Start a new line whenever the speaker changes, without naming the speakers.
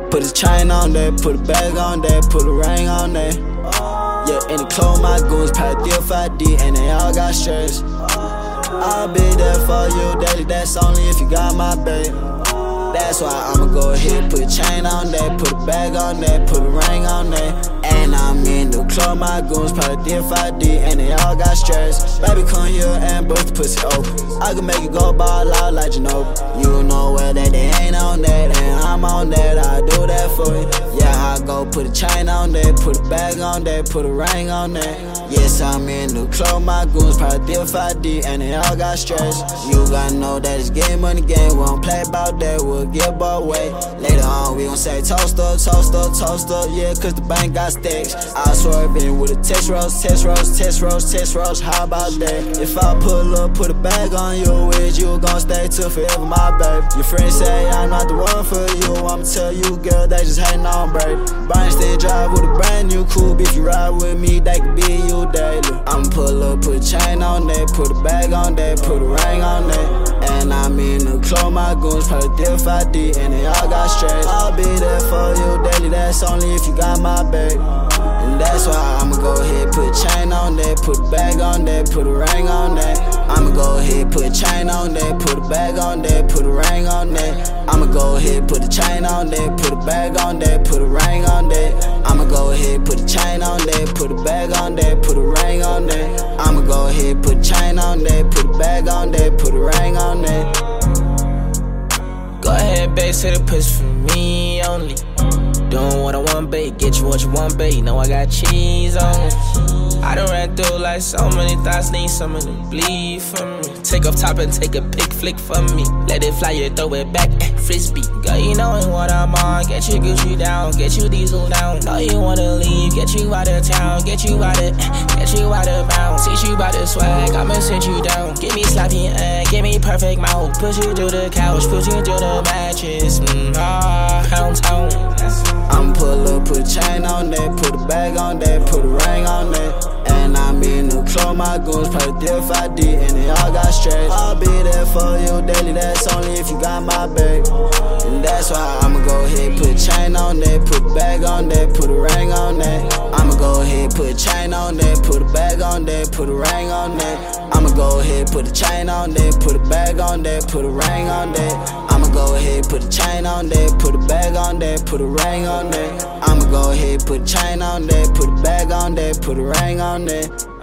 Put a chain on that, put a bag on that, put a ring on that. Yeah, and the clothes my goons, probably deal 5D, and they all got shirts. I'll be there for you daily, that's only if you got my babe. That's why I'ma go ahead, put a chain on that, put a bag on that, put a ring on that. And I'm in the club, my goons probably did 5D, and they all got stress. Baby, come here and bust the pussy open. I can make it go ball out like Ginobili. You know where that they ain't on that, and I'm on that, I do that for you. Yeah, I go put a chain on that, put a bag on that, put a ring on that. Yes, I'm in the club, my goons probably did 5D, and they all got stress. You gotta know that it's game money game, we don't play about that, we'll get both way. Later on, we gon' say toast up, toast up, toast up, yeah, cause the bank got stacks. I swerve in with a test roast, test roast, test roast, test roast, how about that? If I pull up, put a bag on you, with you gon' stay till forever, my baby. Your friends say I'm not the one for you, I'ma tell you, girl, they just hating on baby. Brian still drive with a brand new coupe, if you ride with me, they can be you daily. I'ma pull up, put a chain on that, put a bag on that, put a ring on that. And I'm in the club, my goons probably deal 5D, and they all got stress. I'll be there for you daily, that's only if you got my baby. And that's why I'ma go ahead, put a chain on that, put a bag on that, put a ring on that. I'ma go ahead, put a chain on that, put a bag on that, put a ring on that. I'ma go ahead, put a chain on that, put a bag on that, put a ring on that. I'ma go ahead, put a chain on that, put a bag on that, put a ring on that. I'ma go ahead, put a chain on that, put a bag on that, put a ring on that.
Go ahead, babe, say the pussy for me only. Doing what I want, babe, get you what you want, babe. Know I got cheese on it. I done ran through like so many thoughts, need someone to bleed for me. Take off top and take a pic flick for me. Let it fly, you throw it back, frisbee. Girl, you knowin' what I'm on. Get you Gucci down, get you diesel down. Know you wanna leave, get you out of town, get you out of bounds. Teach you about the swag, I'ma sit you down. Give me sloppy and give me perfect mouth. Push you through the couch, push you through the mattress. Pound town.
I'ma pull up, put a chain on that, put a bag on that, put a ring on that. And I'm in the club, my goons probably deal 5D, and they all got stress. I'll be there for you daily, that's only if you got my baby. And that's why I'ma go ahead, put a chain on that, put a bag on that, put a ring on that. I'ma go ahead, put a chain on that, put a bag on that, put a ring on that. I'ma go ahead, put a chain on that, put a bag on that, put a ring on that. I'ma go ahead, put a chain on that, put a bag on that, put a ring on that. I'ma go ahead, put a chain on that, put a bag on that, put a ring on that.